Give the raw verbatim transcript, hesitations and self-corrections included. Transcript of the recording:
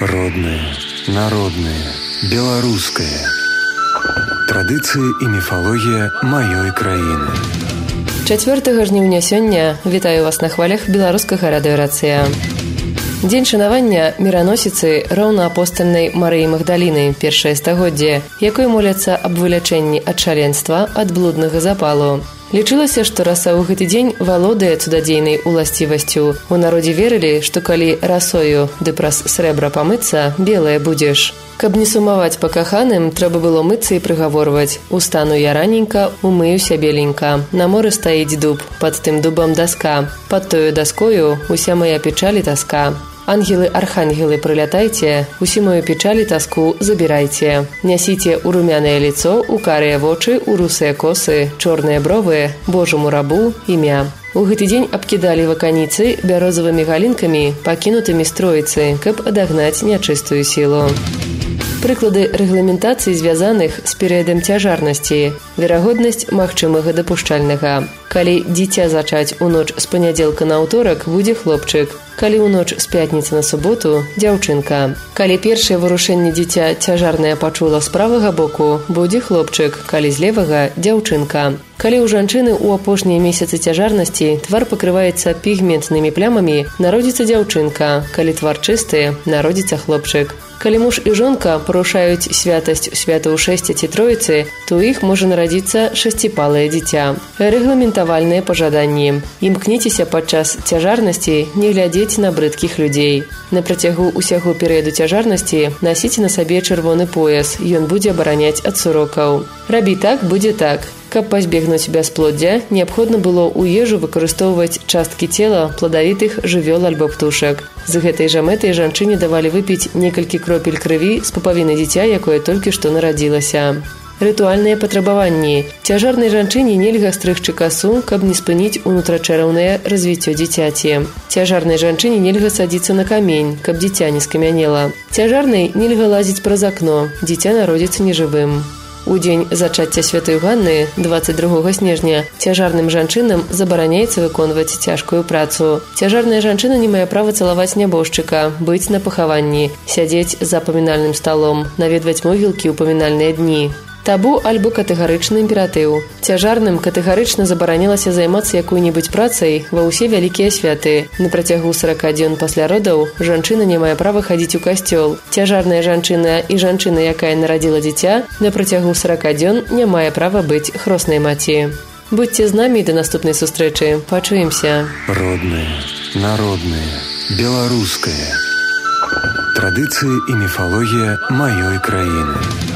Родное, народное, беларускае. Традыцыі і міфалогія маёй краіны. чацвёртага жніўня сёння вітаю вас на хвалях беларускага радыё Рацыя. Дзень шанавання міраносіцы роўнаапостальнай Марыі Магдаліны, першае стагоддзе, якой моляцца аб вылячэнні ад шаленства, ад блуднага запалу. Лічылася, што раса ў гэты дзень валодае цудадзейнай уласцівасцю. У народзе верылі, што калі расою ды праз срэбра памыцца, белае будзеш. Каб не сумаваць па каханым, трэба было мыцца і прыгаворваць: «Устану я раненька, умыюся беленька. На моры стаіць дуб, пад тым дубам даска. Пад тою даскою уся моя печаль і таска. Ангелы-архангелы, прылятайце, усі мою печаль і таску забірайце. Нясіце ў румянае лицо, у карыя вочы, у русыя косы, чорныя бровы, Божаму рабу імя». У гэты дзень абкідалі ваканіцы бярозавымі галінкамі, пакінутымі стройцы, каб адагнаць нячыстую сілу. Прыклады рэгламентацыі, звязаных з перыядам цяжарнасці. Верагоднасць магчымага дапушчальнага. Калі дзіця зачаць у ноч з панядзелка на ўторак, будзе хлопчык. Калі ў ноч з пятніцы на суботу – дзяўчынка. Калі першае варушэнне дзіця цяжарнае пачула з правага боку, будзе хлопчык, калі з левага – дзяўчынка. Калі ў жанчыны ў апошнія месяцы цяжарнасці твар пакрываецца пігментнымі плямамі, народзіцца дзяўчынка, калі твар чысты – народзіцца хлопчык. Калі муж і жонка парушаюць святасць святаўшэсця ці троіцы, то ў іх можа нарадзіцца шасціпалае дзіця. Рэгламентавальныя пажаданні. Імкніцеся падчас цяжарнасці не глядзець на брыдкіх людзей. На працягу ўсяго перыяду цяжарнасці насіце на сабе чырвоны пояс, ён будзе абараняць ад сурокаў. Рабі так, будзе так. Каб пазбегнуць бясплоддзя, неабходна было ў ежу выкарыстоўваць часткі цела пладавітых жывёл альбо птушак. З гэтай жа мэтай жанчыне давалі выпіць некалькі кропель крыві з пупавіны дзіця, якое толькі што нарадзілася. Рытуальныя патрабаванні. Цяжарнай жанчыне нельга стрыгчы касу, каб не спыніць унутрачэраўнае развіццё дзіцяці. Цяжарнай жанчыне нельга садзіцца на камень, каб дзіця не скамянела. Цяжарнай нельга лазіць праз акно, дзіця народзіцца нежывым. У дзень зачацця святой Ганны, дваццаць другога снежня, цяжарным жанчынам забараняецца выконваць цяжкую працу. Цяжарная жанчына не мае права цалаваць нябожчыка, быць на пахаванні, сядзець за памінальным сталом, наведваць могілкі ў памінальныя дні. Табу альбо катэгарычны імператыў. Цяжарным катэгарычна забаранялася займацца якой-небудзь працай ва ўсе вялікія святы. На працягу сарака дзён пасля родаў жанчына не мае права хадзіць у касцёл. Цяжарная жанчына і жанчына, якая нарадзіла дзіця, на працягу сарака дзён не мае права быць хроснай маці. Будьце з намі да наступнай сустрэчы. Пачуемся. Роднае, народнае, беларускае. Традыцыі і міфалогія маёй краіны.